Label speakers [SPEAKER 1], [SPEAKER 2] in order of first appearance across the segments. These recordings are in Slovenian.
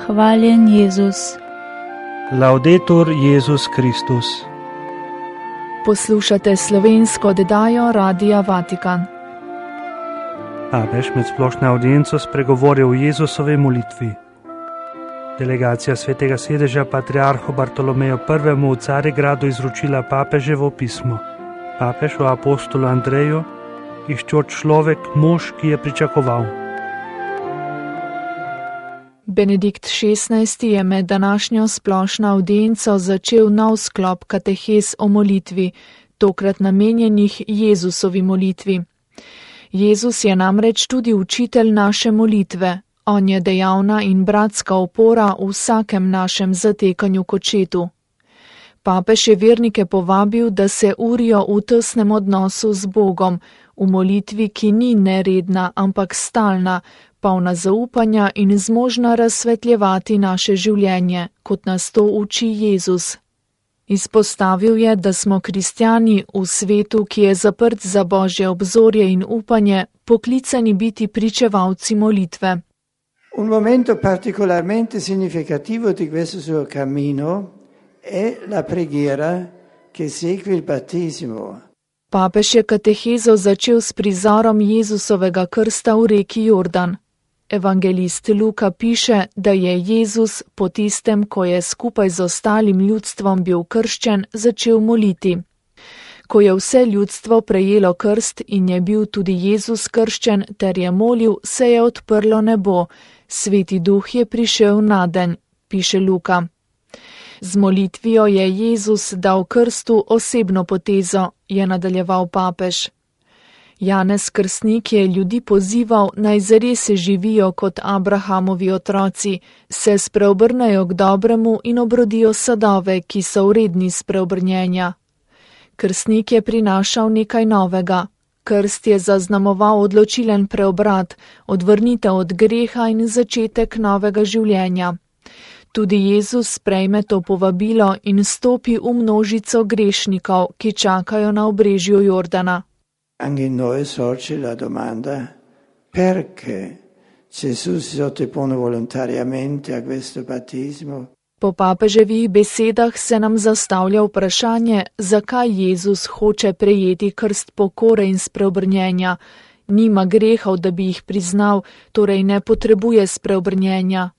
[SPEAKER 1] Hvaljen Jezus.
[SPEAKER 2] Laudetur Jezus Kristus.
[SPEAKER 3] Poslušate slovensko oddajo Radia Vatikan.
[SPEAKER 2] Papež med splošno audienco spregovoril o Jezusovi molitvi. Delegacija Svetega sedeža patriarhu Bartolomeju I. v Carigradu izročila papeževo pismo. Papež o apostolu Andreju, iščoč človek, mož, ki je pričakoval.
[SPEAKER 3] Benedikt XVI. Je med današnjo splošno audienco začel nov sklop katehes o molitvi, tokrat namenjenih Jezusovi molitvi. Jezus je namreč tudi učitelj naše molitve. On je dejavna in bratska opora v vsakem našem zatekanju k očetu. Papež je vernike povabil, da se urijo v tesnem odnosu z Bogom, v molitvi, ki ni neredna, ampak stalna, polna zaupanja in zmožna razsvetljevati naše življenje, kot nas to uči Jezus. Izpostavil je, da smo kristjani v svetu, ki je zaprt za Božje obzorje in upanje, poklicani biti pričevalci molitve.
[SPEAKER 4] Un momento particolarmente significativo di questo suo cammino è la preghiera che segue il battesimo.
[SPEAKER 3] Papež je katehezo začel s prizorom Jezusovega krsta v reki Jordan. Evangelist Luka piše, da je Jezus po tistem, ko je skupaj z ostalim ljudstvom bil krščen, začel moliti. Ko je vse ljudstvo prejelo krst in je bil tudi Jezus krščen ter je molil, se je odprlo nebo, Sveti Duh je prišel nadenj, piše Luka. Z molitvijo je Jezus dal krstu osebno potezo, je nadaljeval papež. Janez Krstnik je ljudi pozival, naj zares živijo kot Abrahamovi otroci, se spreobrnejo k dobremu in obrodijo sadove, ki so vredni spreobrnjenja. Krstnik je prinašal nekaj novega. Krst je zaznamoval odločilen preobrat, odvrnitev od greha in začetek novega življenja. Tudi Jezus sprejme to povabilo in stopi v množico grešnikov, ki čakajo na obrežju Jordana.
[SPEAKER 4] Anche in noi sorge la domanda perché Gesù si sottopone volontariamente a questo battesimo.
[SPEAKER 3] Po papeževih besedah se nam zastavlja vprašanje, zakaj Jezus hoče prejeti krst pokore in spreobrnjenja. Nima grehov, da bi jih priznal, torej ne potrebuje spreobrnjenja.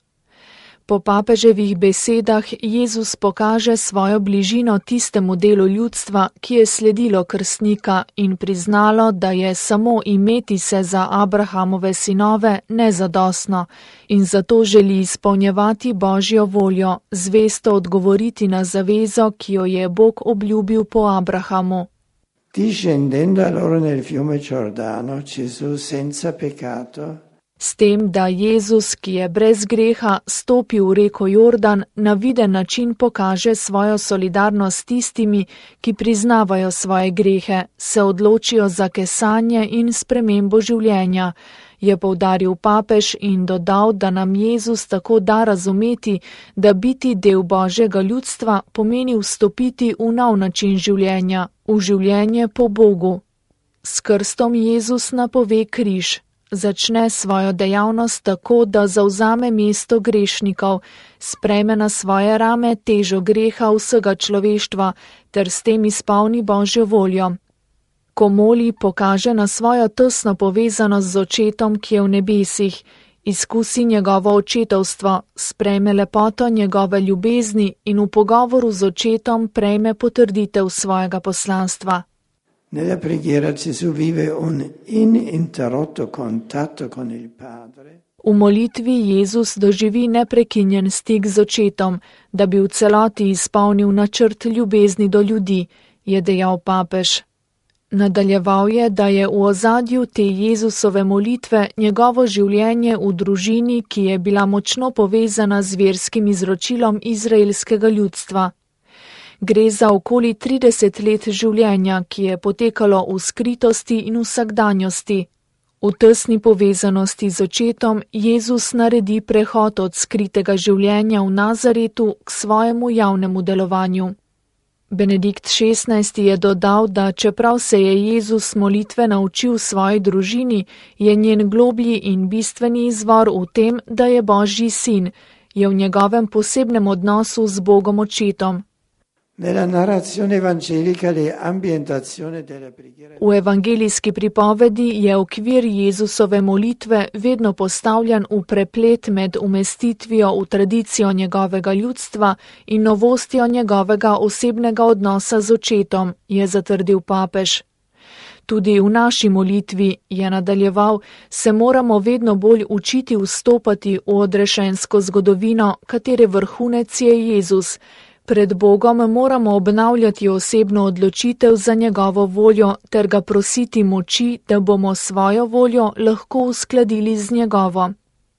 [SPEAKER 3] Po papeževih besedah Jezus pokaže svojo bližino tistemu delu ljudstva, ki je sledilo krstnika in priznalo, da je samo imeti se za Abrahamove sinove nezadostno in zato želi izpolnjevati Božjo voljo, zvesto odgovoriti na zavezo, ki jo je Bog obljubil po Abrahamu.
[SPEAKER 4] Discendendo allora nel fiume Giordano, Gesù senza peccato,
[SPEAKER 3] S tem, da Jezus, ki je brez greha, stopi v reko Jordan, na viden način pokaže svojo solidarnost s tistimi, ki priznavajo svoje grehe, se odločijo za kesanje in spremembo življenja, je poudaril papež in dodal, da nam Jezus tako da razumeti, da biti del Božjega ljudstva pomeni vstopiti v nov način življenja, v življenje po Bogu. S krstom Jezus napove križ. Začne svojo dejavnost tako, da zavzame mesto grešnikov, sprejme na svoje rame težo greha vsega človeštva ter s tem izpolni Božjo voljo. Ko moli, pokaže na svojo tesno povezanost z očetom, ki je v nebesih, izkusi njegovo očetovstvo, sprejme lepoto njegove ljubezni in v pogovoru z očetom prejme potrditev svojega poslanstva.
[SPEAKER 4] Nella preghiera Gesù vive un ininterrotto contatto con il Padre.
[SPEAKER 3] V molitvi Jezus doživi neprekinjen stik z očetom, da bi v celoti izpolnil načrt ljubezni do ljudi, je dejal papež. Nadaljeval je, da je v ozadju te Jezusove molitve njegovo življenje v družini, ki je bila močno povezana z verskim izročilom izraelskega ljudstva. Gre za okoli 30 let življenja, ki je potekalo v skritosti in vsakdanjosti. V tesni povezanosti z očetom Jezus naredi prehod od skritega življenja v Nazaretu k svojemu javnemu delovanju. Benedikt XVI. Je dodal, da čeprav se je Jezus molitve naučil svoji družini, je njen globlji in bistveni izvor v tem, da je Božji sin, je v njegovem posebnem odnosu z Bogom Očetom.
[SPEAKER 4] Nella narrazione evangelica l'ambientazione della preghiera.
[SPEAKER 3] V evangelijski pripovedi je okvir Jezusove molitve vedno postavljan v preplet med umestitvijo v tradicijo njegovega ljudstva in novostjo njegovega osebnega odnosa z Očetom, je zatrdil papež. Tudi v naši molitvi, je nadaljeval, se moramo vedno bolj učiti vstopati v odrešensko zgodovino, katere vrhunec je Jezus. Pred Bogom moramo obnavljati osebno odločitev za njegovo voljo ter ga prositi moči, da bomo svojo voljo lahko uskladili z njegovo.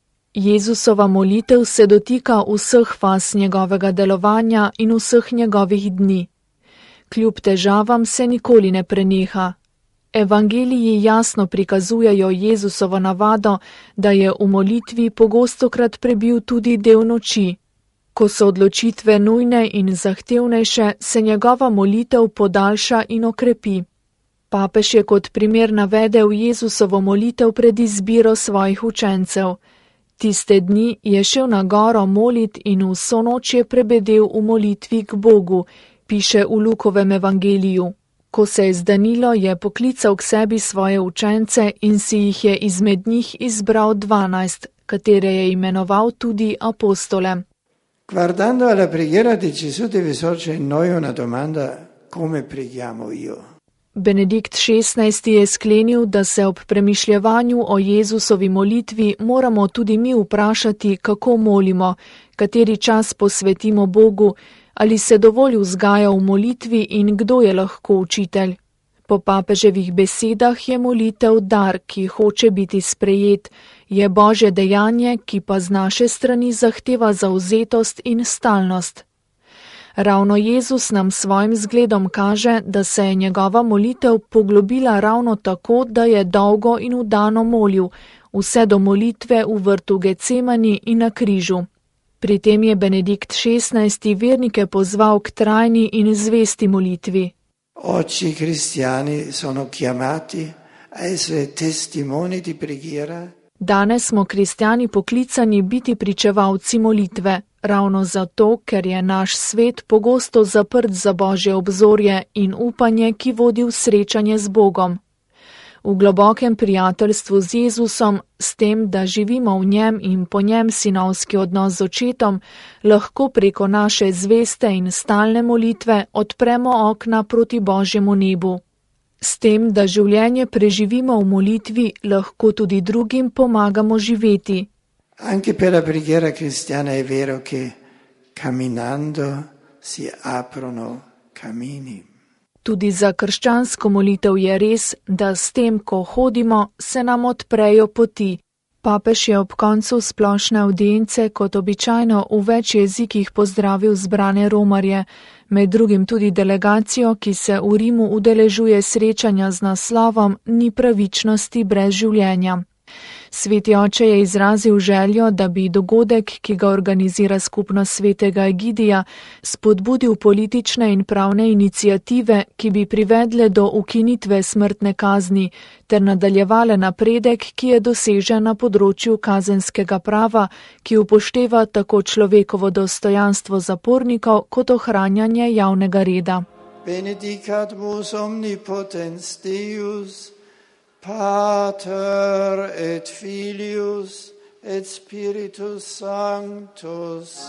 [SPEAKER 3] Jezusova molitev se dotika vseh faz njegovega delovanja in vseh njegovih dni. Kljub težavam se nikoli ne preneha. Evangeliji jasno prikazujejo Jezusovo navado, da je v molitvi pogostokrat prebil tudi del noči. Ko so odločitve nujne in zahtevnejše, se njegova molitev podaljša in okrepi. Papež je kot primer navedel Jezusovo molitev pred izbiro svojih učencev. Tiste dni je šel na goro molit in vso noč je prebedel v molitvi k Bogu, piše v Lukovem evangeliju. Ko se je zdanilo, je poklical k sebi svoje učence in si jih je izmed njih izbral 12, katere je imenoval tudi apostole.
[SPEAKER 4] Guardando alla preghiera di Gesù deve sorgere in noi una domanda: come preghiamo io?
[SPEAKER 3] Benedikt XVI. Je sklenil, da se ob premišljevanju o Jezusovi molitvi moramo tudi mi vprašati, kako molimo, kateri čas posvetimo Bogu, ali se dovolj vzgaja v molitvi in kdo je lahko učitelj. Po papeževih besedah je molitev dar, ki hoče biti sprejet, je Božje dejanje, ki pa z naše strani zahteva zavzetost in stalnost. Ravno Jezus nam svojim zgledom kaže, da se je njegova molitev poglobila ravno tako, da je dolgo in vdano molil, vse do molitve v vrtu Getsemani in na križu. Pri tem je Benedikt XVI. Vernike pozval k trajni in zvesti molitvi.
[SPEAKER 4] Oggi i cristiani sono chiamati a essere testimoni di preghiera.
[SPEAKER 3] Danes smo kristjani poklicani biti pričevalci molitve, ravno zato, ker je naš svet pogosto zaprt za Božje obzorje in upanje, ki vodi v srečanje z Bogom. V globokem prijateljstvu z Jezusom, s tem, da živimo v njem in po njem sinovski odnos z Očetom, lahko preko naše zveste in stalne molitve odpremo okna proti Božjemu nebu. S tem, da življenje preživimo v molitvi, lahko tudi drugim pomagamo živeti.
[SPEAKER 4] Anche per la preghiera cristiana è vero che camminando si aprono cammini.
[SPEAKER 3] Tudi za krščansko molitev je res, da s tem, ko hodimo, se nam odprejo poti. Papež je ob koncu splošne avdience kot običajno v več jezikih pozdravil zbrane romarje, med drugim tudi delegacijo, ki se v Rimu udeležuje srečanja z naslovom Ni pravičnosti brez življenja. Sveti oče je izrazil željo, da bi dogodek, ki ga organizira skupnost svetega Egidija, spodbudil politične in pravne iniciative, ki bi privedle do ukinitve smrtne kazni, ter nadaljevale napredek, ki je dosežen na področju kazenskega prava, ki upošteva tako človekovo dostojanstvo zapornikov kot ohranjanje javnega reda.
[SPEAKER 4] Benedicat vos omnipotens Deus, Pater et Filius et Spiritus Sanctus.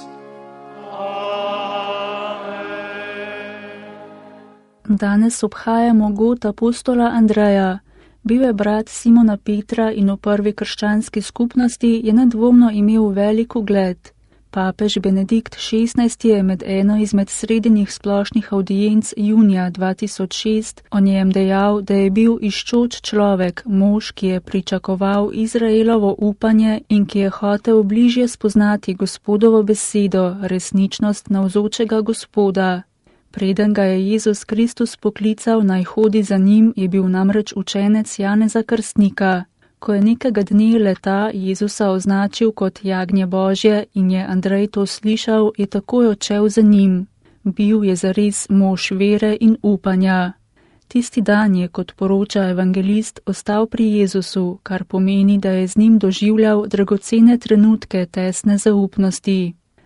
[SPEAKER 1] Danes obhajamo god apostola Andreja. Bil je brat Simona Petra in v prvi krščanski skupnosti je nedvomno imel velik ugled. Papež Benedikt XVI. Je med eno izmed srednjih splošnih avdienc junija 2006 o njem dejal, da je bil iščoč človek, mož, ki je pričakoval Izraelovo upanje in ki je hotel bližje spoznati Gospodovo besedo, resničnost navzočega Gospoda. Preden ga je Jezus Kristus poklical naj hodi za njim, je bil namreč učenec Janeza Krstnika. Ko je nekega dne leta Jezusa označil kot jagnje Božje in je Andrej to slišal, je takoj odšel za njim. Bil je zares mož vere in upanja. Tisti dan je, kot poroča evangelist, ostal pri Jezusu, kar pomeni, da je z njim doživljal dragocene trenutke tesne zaupnosti.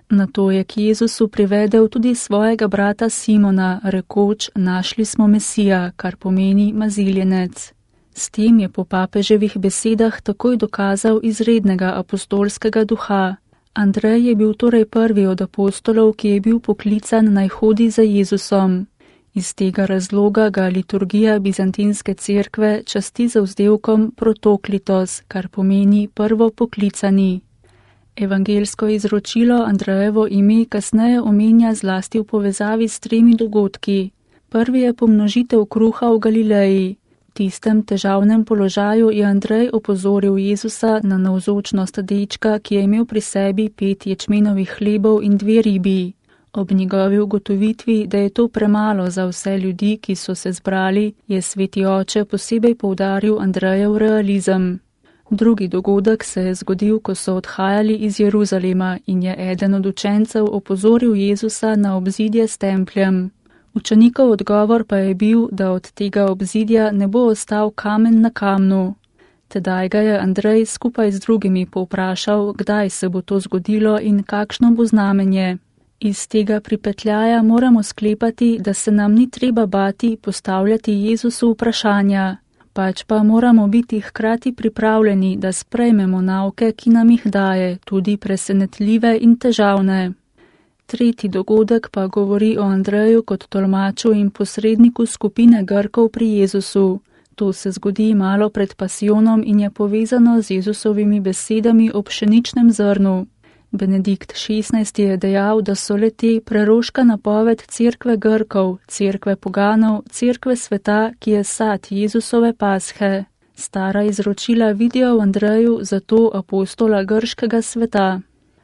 [SPEAKER 1] Nato je k Jezusu privedel tudi svojega brata Simona, rekoč, našli smo Mesija, kar pomeni maziljenec. S tem je po papeževih besedah takoj dokazal izrednega apostolskega duha. Andrej je bil torej prvi od apostolov, ki je bil poklican naj hodi za Jezusom. Iz tega razloga ga liturgija bizantinske cerkve časti z vzdevkom protoklitos, kar pomeni prvo poklicani. Evangelsko izročilo Andrejevo ime kasneje omenja zlasti v povezavi s 3 dogodki. Prvi je pomnožitev kruha v Galileji. V tistem težavnem položaju je Andrej opozoril Jezusa na navzočnost dečka, ki je imel pri sebi 5 ječmenovih hlebov in 2 ribi. Ob njegovi ugotovitvi, da je to premalo za vse ljudi, ki so se zbrali, je sveti oče posebej poudaril Andrejev realizem. Drugi dogodek se je zgodil, ko so odhajali iz Jeruzalema in je eden od učencev opozoril Jezusa na obzidje s templjem. Učenikov odgovor pa je bil, da od tega obzidja ne bo ostal kamen na kamnu. Tedaj ga je Andrej skupaj z drugimi povprašal, kdaj se bo to zgodilo in kakšno bo znamenje. Iz tega pripetljaja moramo sklepati, da se nam ni treba bati postavljati Jezusu vprašanja, pač pa moramo biti hkrati pripravljeni, da sprejmemo nauke, ki nam jih daje, tudi presenetljive in težavne. Tretji dogodek pa govori o Andreju kot tolmaču in posredniku skupine Grkov pri Jezusu. To se zgodi malo pred pasijonom in je povezano z Jezusovimi besedami o pšeničnem zrnu. Benedikt XVI. Je dejal, da so le-te preroška napoved cerkve Grkov, cerkve poganov, cerkve sveta, ki je sad Jezusove pashe. Stara izročila vidijo v Andreju zato apostola grškega sveta.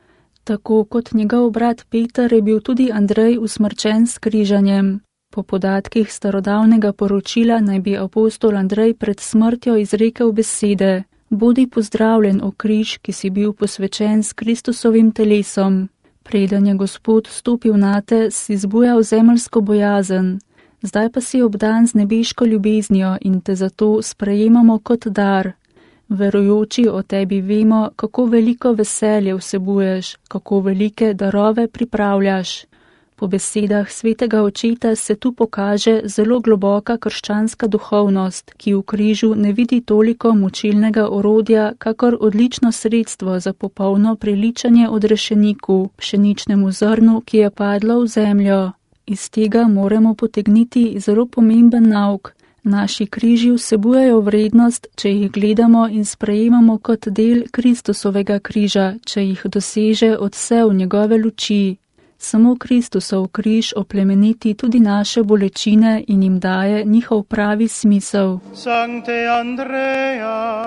[SPEAKER 1] Tako kot njegov brat Peter je bil tudi Andrej usmrčen s križanjem. Po podatkih starodavnega poročila naj bi apostol Andrej pred smrtjo izrekel besede: Bodi pozdravljen, o križ, ki si bil posvečen s Kristusovim telesom. Preden je Gospod stopil nate, si zbujal zemeljsko bojazen. Zdaj pa si obdan z nebeško ljubeznijo in te zato sprejemamo kot dar. Verujoči o tebi vemo, kako veliko veselje vsebuješ, kako velike darove pripravljaš. Po besedah svetega očeta se tu pokaže zelo globoka krščanska duhovnost, ki v križu ne vidi toliko mučilnega orodja, kakor odlično sredstvo za popolno priličanje odrešeniku, pšeničnemu zrnu, ki je padlo v zemljo. Iz tega moramo potegniti zelo pomemben nauk. Naši križi vsebujejo vrednost, če jih gledamo in sprejemamo kot del Kristusovega križa, če jih doseže odsev njegove luči. Samo Kristusov križ oplemeniti tudi naše bolečine in jim daje njihov pravi smisel.
[SPEAKER 5] Sancte Andrea,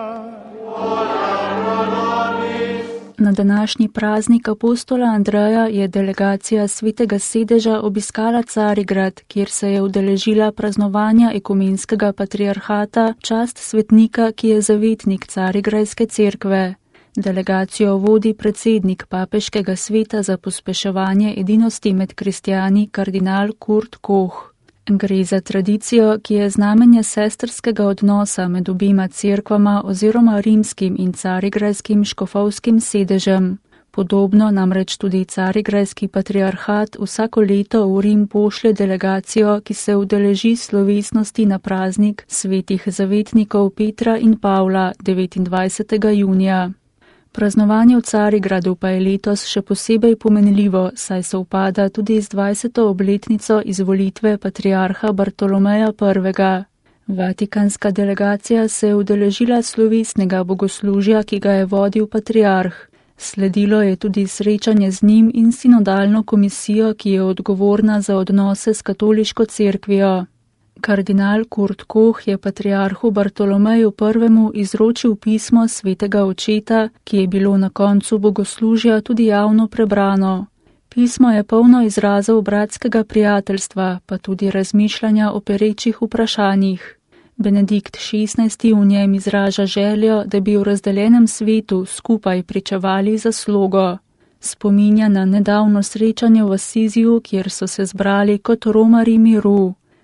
[SPEAKER 1] Na današnji praznik apostola Andreja je delegacija Svetega sedeža obiskala Carigrad, kjer se je udeležila praznovanja ekumenskega patriarhata, čast svetnika, ki je zavetnik Carigrajske cerkve. Delegacijo vodi predsednik papeškega sveta za pospeševanje edinosti med kristjani kardinal Kurt Koch. Gre za tradicijo, ki je znamenje sestrskega odnosa med obima cerkvama oziroma rimskim in carigrajskim škofovskim sedežem. Podobno namreč tudi carigrajski patriarhat vsako leto v Rim pošlje delegacijo, ki se udeleži slovesnosti na praznik svetih zavetnikov Petra in Pavla 29. junija. Praznovanje v Carigradu pa je letos še posebej pomenljivo, saj se upada tudi z 20. obletnico izvolitve patriarha Bartolomeja I. Vatikanska delegacija se je udeležila slovesnega bogoslužja, ki ga je vodil patriarh. Sledilo je tudi srečanje z njim in sinodalno komisijo, ki je odgovorna za odnose s katoliško cerkvijo. Kardinal Kurt Koch je patriarhu Bartolomeju I. izročil pismo svetega očeta, ki je bilo na koncu bogoslužja tudi javno prebrano. Pismo je polno izrazov bratskega prijateljstva, pa tudi razmišljanja o perečih vprašanjih. Benedikt XVI. V njem izraža željo, da bi v razdeljenem svetu skupaj pričevali za slogo. Spominja na nedavno srečanje v Asiziju, kjer so se zbrali kot romarji miru.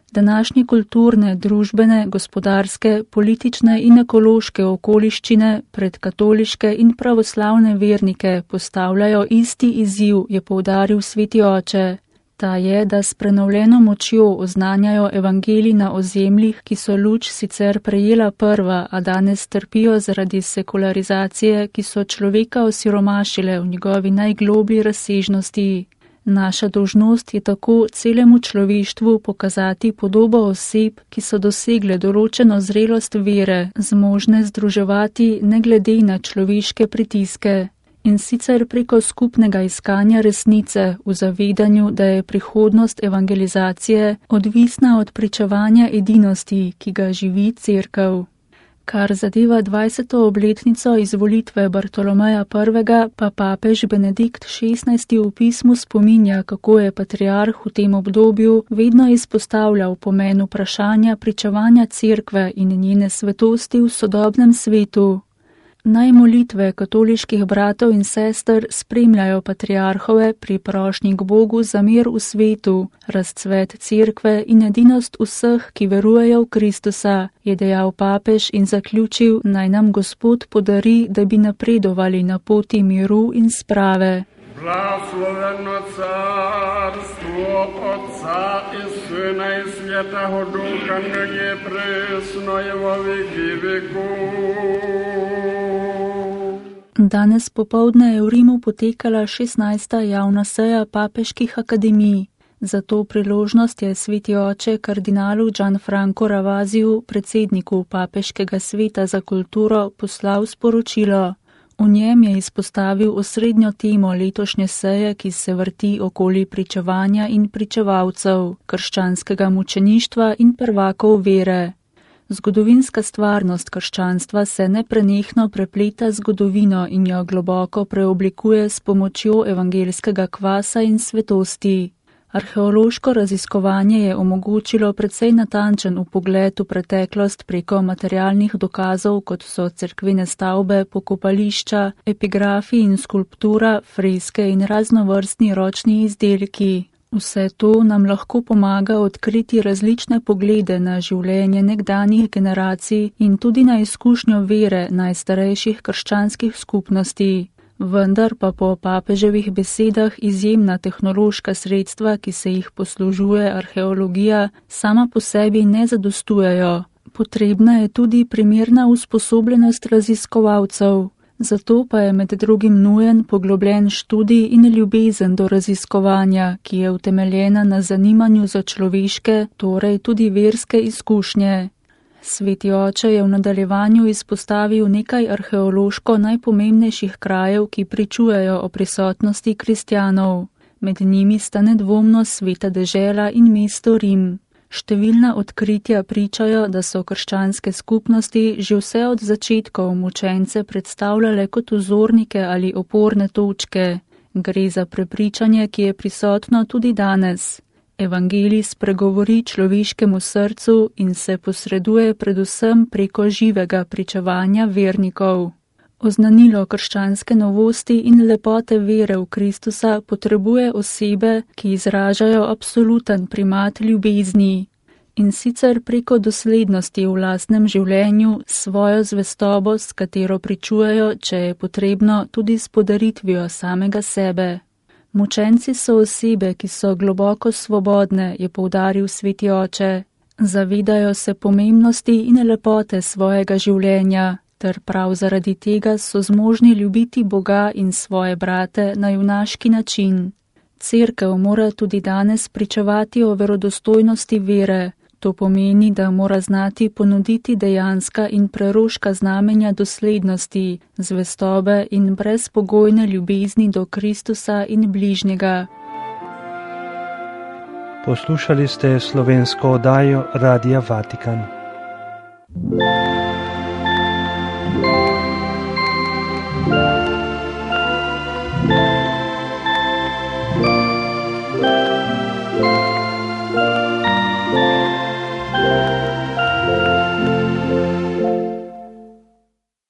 [SPEAKER 1] Današnje kulturne, družbene, gospodarske, politične in ekološke okoliščine pred katoliške in pravoslavne vernike postavljajo isti izziv, je poudaril sveti oče. Ta je, da s prenovljeno močjo oznanjajo evangelij na ozemljih, ki so luč sicer prejela prva, a danes trpijo zaradi sekularizacije, ki so človeka osiromašile v njegovi najgloblji razsežnosti. Naša dolžnost je tako celemu človeštvu pokazati podobo oseb, ki so dosegle določeno zrelost vere, zmožne združevati ne glede na človeške pritiske. In sicer preko skupnega iskanja resnice v zavedanju, da je prihodnost evangelizacije odvisna od pričevanja edinosti, ki ga živi Cerkev. Kar zadeva 20. obletnico izvolitve Bartolomeja I., pa papež Benedikt XVI. V pismu spominja, kako je patriarh v tem obdobju vedno izpostavljal pomen vprašanja pričevanja Cerkve in njene svetosti v sodobnem svetu. Naj molitve katoliških bratov in sester spremljajo patriarhove pri prošnji k Bogu za mir v svetu, razcvet Cerkve in edinost vseh, ki verujejo v Kristusa, je dejal papež in zaključil, naj nam Gospod podari, da bi napredovali na poti miru in sprave.
[SPEAKER 6] Blahosloveno carstvo Otca i Syna i Svjetého Ducha, nyní presno je vo věky vekov.
[SPEAKER 1] Danes popoldne je v Rimu potekala 16. javna seja papeških akademij. Za to priložnost je sveti oče kardinalu Gianfranco Ravaziju, predsedniku papeškega sveta za kulturo, poslal sporočilo. V njem je izpostavil osrednjo temo letošnje seje, ki se vrti okoli pričevanja in pričevalcev, krščanskega mučeništva in prvakov vere. Zgodovinska stvarnost krščanstva se neprenehno prepleta z zgodovino in jo globoko preoblikuje s pomočjo evangeljskega kvasa in svetosti. Arheološko raziskovanje je omogočilo precej natančen vpogled v preteklost preko materialnih dokazov, kot so cerkvene stavbe, pokopališča, epigrafi in skulptura, freske in raznovrstni ročni izdelki. Vse to nam lahko pomaga odkriti različne poglede na življenje nekdanjih generacij in tudi na izkušnjo vere najstarejših krščanskih skupnosti. Vendar pa po papeževih besedah izjemna tehnološka sredstva, ki se jih poslužuje arheologija, sama po sebi ne zadostujejo. Potrebna je tudi primerna usposobljenost raziskovalcev. Zato pa je med drugim nujen poglobljen študij in ljubezen do raziskovanja, ki je utemeljena na zanimanju za človeške, torej tudi verske izkušnje. Sveti oče je v nadaljevanju izpostavil nekaj arheološko najpomembnejših krajev, ki pričujejo o prisotnosti kristjanov. Med njimi sta nedvomno Sveta dežela in mesto Rim. Številna odkritja pričajo, da so krščanske skupnosti že vse od začetkov mučence predstavljale kot vzornike ali oporne točke. Gre za prepričanje, ki je prisotno tudi danes. Evangelij spregovori človeškemu srcu in se posreduje predvsem preko živega pričevanja vernikov. Oznanilo krščanske novosti in lepote vere v Kristusa potrebuje osebe, ki izražajo absoluten primat ljubezni. In sicer preko doslednosti v lastnem življenju, svojo zvestobo, s katero pričujejo, če je potrebno, tudi s podaritvijo samega sebe. Mučenci so osebe, ki so globoko svobodne, je poudaril sveti oče. Zavedajo se pomembnosti in lepote svojega življenja, ter prav zaradi tega so zmožni ljubiti Boga in svoje brate na junaški način. Cerkev mora tudi danes pričevati o verodostojnosti vere. To pomeni, da mora znati ponuditi dejanska in preroška znamenja doslednosti, zvestobe in brezpogojne ljubezni do Kristusa in bližnjega.
[SPEAKER 2] Poslušali ste slovensko oddajo Radia Vatikan.